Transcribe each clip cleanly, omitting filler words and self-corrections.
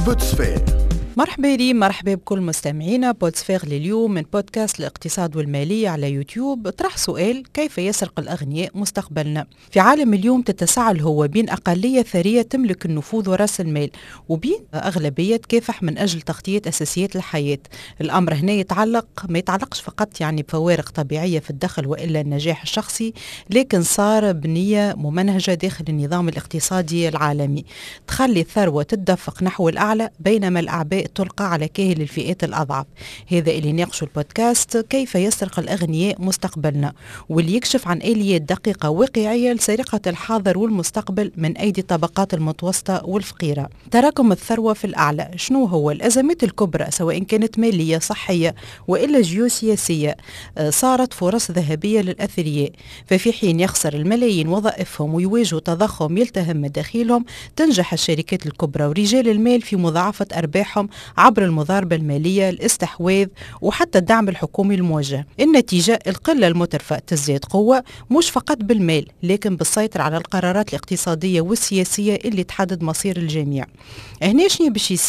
بوتسفير. مرحبا بكل مستمعينا بوتسفير لليوم من بودكاست الاقتصاد والمالية على يوتيوب. طرح سؤال: كيف يسرق الأغنياء مستقبلنا؟ في عالم اليوم تتساءل هو بين أقلية ثرية تملك النفوذ ورأس المال وبين أغلبية تكافح من أجل تغطية أساسيات الحياة. الأمر هنا ما يتعلقش فقط بفوارق طبيعية في الدخل وإلا النجاح الشخصي، لكن صار بنية ممنهجة داخل النظام الاقتصادي العالمي تخلي الثروة تدفق نحو الأعلى بينما الأعباء تلقى على كاهل الفئات الأضعف. هذا اللي ناقشه البودكاست كيف يسرق الأغنياء مستقبلنا، واللي يكشف عن آليات دقيقة واقعية لسرقة الحاضر والمستقبل من أيدي الطبقات المتوسطة والفقيرة. تراكم الثروة في الأعلى، شنو هو الأزمات الكبرى سواء كانت مالية صحية وإلا جيوسياسية؟ صارت فرص ذهبية للأثرياء، ففي حين يخسر الملايين وظائفهم ويواجهوا تضخم يلتهم مداخيلهم، تنجح الشركات الكبرى ورجال المال في مضاعفة أرباحهم عبر المضاربة المالية، الاستحواذ وحتى الدعم الحكومي الموجه. النتيجة القلة المترفة تزداد قوة مش فقط بالمال لكن بالسيطرة على القرارات الاقتصادية والسياسية اللي تحدد مصير الجميع. هنا شنو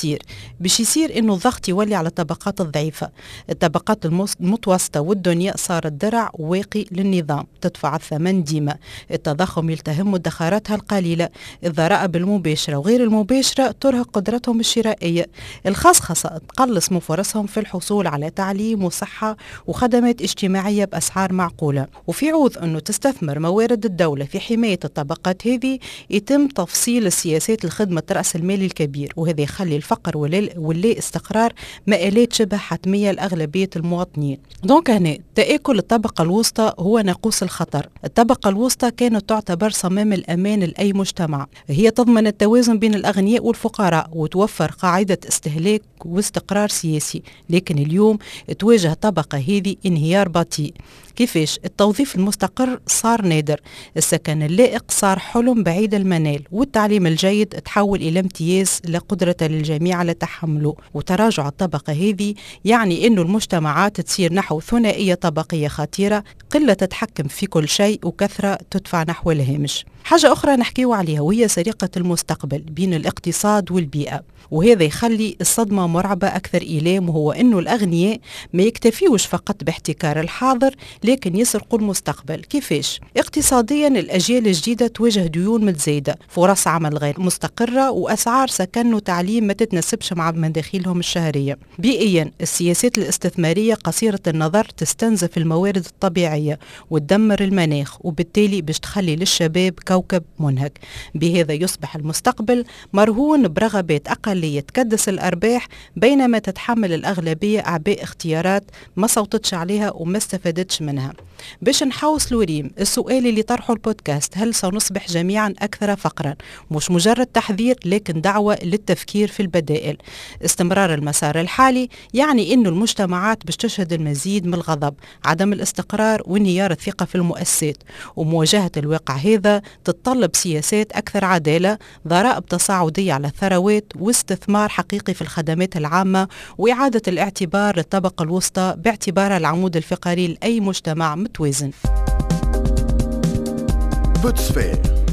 باش يصير انه الضغط يولي على الطبقات الضعيفة. الطبقات المتوسطة والدنيا صارت درع واقي للنظام تدفع الثمن ديما. التضخم يلتهم مدخراتها القليلة، الضرائب المباشرة وغير المباشرة ترهق قدرتهم الشرائية، الخصخصة تقلص من فرصهم في الحصول على تعليم وصحة وخدمات اجتماعية بأسعار معقولة. وفي عوض أنه تستثمر موارد الدولة في حماية الطبقات هذه، يتم تفصيل السياسات لخدمة رأس المال الكبير، وهذا يخلي الفقر واللا استقرار مآلات شبه حتمية لأغلبية المواطنين. دونك هنا تآكل الطبقة الوسطى هو ناقوس الخطر. الطبقة الوسطى كانت تعتبر صمام الأمان لأي مجتمع، هي تضمن التوازن بين الأغنياء والفقراء وتوفر قاعدة استهلاك واستقرار سياسي. لكن اليوم تواجه الطبقة هذه انهيار بطيء. كيفاش؟ التوظيف المستقر صار نادر، السكن اللائق صار حلم بعيد المنال، والتعليم الجيد تحول إلى امتياز لا قدرة للجميع على تحمله. وتراجع الطبقة هذه يعني أنه المجتمعات تصير نحو ثنائية طبقية خطيرة، قلة تتحكم في كل شيء وكثرة تدفع نحو الهامش. حاجة أخرى نحكيو عليها وهي سرقة المستقبل بين الاقتصاد والبيئة، وهذا يخلي الصدمة مرعبة أكثر إيلام، وهو أنه الأغنياء ما يكتفيوش فقط باحتكار الحاضر لكن يسرقوا المستقبل. كيفاش؟ اقتصاديا الأجيال الجديدة تواجه ديون متزايدة، فرص عمل غير مستقرة، وأسعار سكن وتعليم ما تتناسبش مع مداخيلهم الشهرية. بيئيا السياسات الاستثمارية قصيرة النظر تستنزف الموارد الطبيعية وتدمر المناخ، وبالتالي باش تخلي للشباب كوكب منهك. بهذا يصبح المستقبل مرهون برغبات أقلية تكدس الأرباح، بينما تتحمل الأغلبية أعباء اختيارات ما صوتتش عليها وما استفادتش منها. باش نحوصلوا ريم السؤال اللي طرحه البودكاست: هل سنصبح جميعا أكثر فقرا؟ مش مجرد تحذير لكن دعوة للتفكير في البدائل. استمرار المسار الحالي يعني أن المجتمعات باش تشهد المزيد من الغضب، عدم الاستقرار وانهيار الثقة في المؤسسات. ومواجهة الواقع هذا تتطلب سياسات أكثر عدالة، ضرائب تصاعدية على الثروات، واستثمار حقيقي في الخدمات العامة، وإعادة الاعتبار للطبقة الوسطى باعتبارها العمود الفقري لأي مجتمع متوازن. بوتسفير.